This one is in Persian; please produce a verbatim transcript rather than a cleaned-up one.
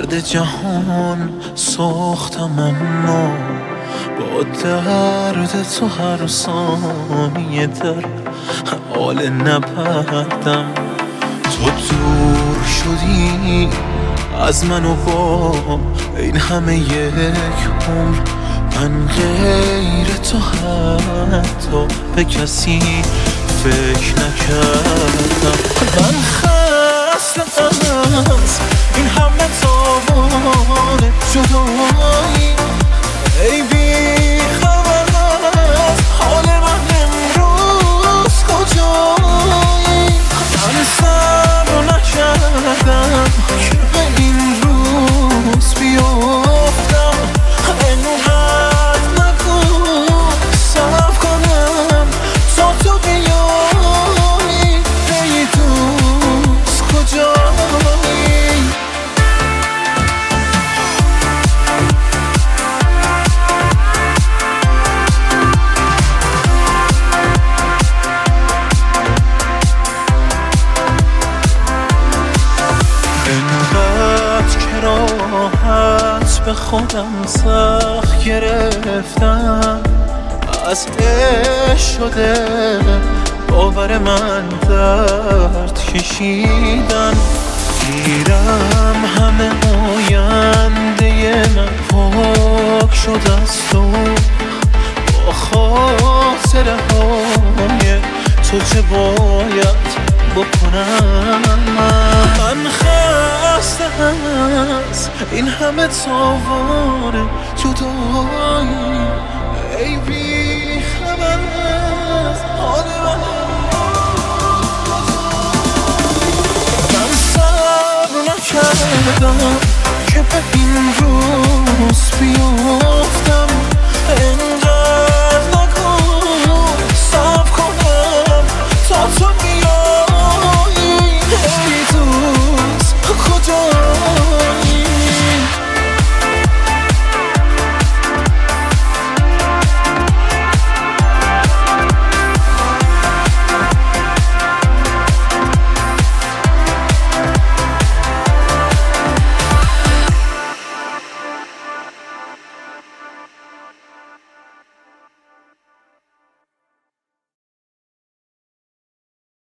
درد جهان ساختم، اما با درد تو هر ثانیه در حال نبردم. تو دور شدی از من و با این همه یک عمر، من غیر تو حتی به کسی فکر نکردم. من خستم از این همه تاوان جدایی، ای بی خبر از حال من امروز کجایی. من صبر نکردم که به این روز بیافتم، اینقدر نکن صبر کنم تا تو بیایی. ای دوست کجایی؟ راحت به خودم سخت گرفتم، از عشق شده باور من درد کشیدن. دیرم همه آینده من پاک شد از تو، با خاطره های تو چه باید بکنم. من خستم از این همه تاوان جدایی، ای بی خبر از حال من. من صبر نکردم که به این روز بیافتم،